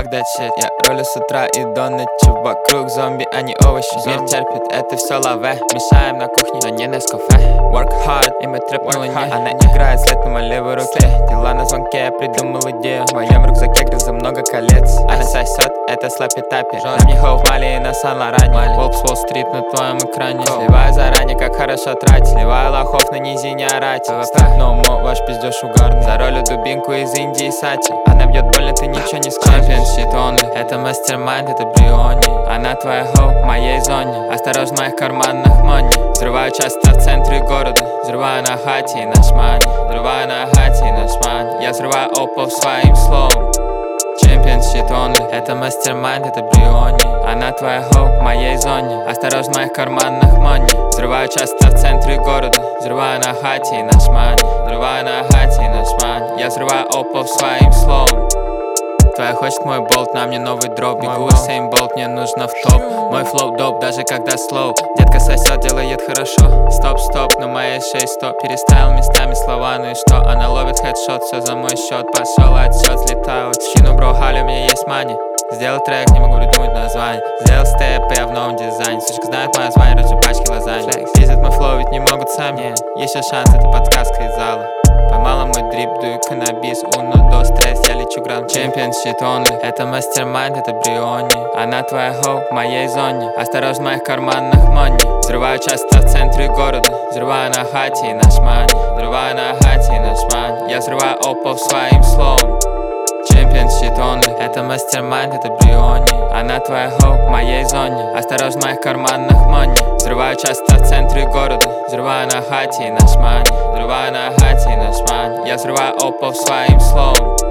fuck that shit. Я ролю с утра и до ночи. Вокруг зомби, а не овощи. Мир терпит, это все лаве. Мешаем на кухне, но не Нескафе. Work hard, и мы трэп на луне. Она играет след на моей левой руке. Дела на звонке, я придумал идею. В моем рюкзаке грыза много колец. Она сосет, это слапи-тапи. На мне хоуп Мали и на Сан-Лоране. Волк с Уолл-стрит на твоем экране. Сливаю заранее, как хорошо тратить. Сливаю лохов на низине орать. Но ваш пиздеж угарный. За ролью дубинку из Индии Сати. Она бьет больно, ты ничего не скажешь. Shit only. Это мастер-майнд, это Бриони. Она твоя хоуп в моей зоне. Осторожно, в моих карманах монey. Взрываю часто в центре города. Взрываю на хате и на шмане. Взрываю на хате и на шмане. Я взрываю опал своим словом. Champion shit only. Это мастер-майнд, это Бриони. Она твоя хоуп в моей зоне. Осторожно, в моих карманах money. Взрываю часто в центре города. Взрываю на хате и на шмане. Взрываю на хате и на шмане. Я взрываю опал своим словом. Твоя хочет мой болт, на мне новый дроп. Бегу Сейн болт, мне нужно в топ. Мой флоу доп, даже когда слоу. Детка сосет, делает хорошо. Стоп, на моей шее стоп. Переставил местами слова, ну и что? Она ловит хедшот, все за мой счет. Пошел отсчет, взлетаю от чину, бро, халя, у меня есть мани. Сделал трек, не могу придумать название. Сделал степ, я в новом дизайне. Сучка знает мое звание, разжу пачки лазаньи. Пиздят мой флоу, ведь не могут сами. Еще шанс, это подсказка из зала. Поймала мой дрип, дую каннабис. Уно до стресс, я лечу гранд. Champion shit only. Это мастер-майнд, это Бриони. Она твоя хоуп в моей зоне. Осторожно, в моих карманах money. Взрываю часто в центре города. Взрываю на хате и на шмане. Взрываю на хате и на шмане. Я взрываю опал своим словом. Champion shit only. Это мастер-майнд, это Бриони. Она твоя хоуп в моей зоне. Осторожно, в моих карманах money. Взрываю часто в центре города. Взрываю на хате и на шмане. Взрываю на хате и на шмане. Я взрываю опал своим словом.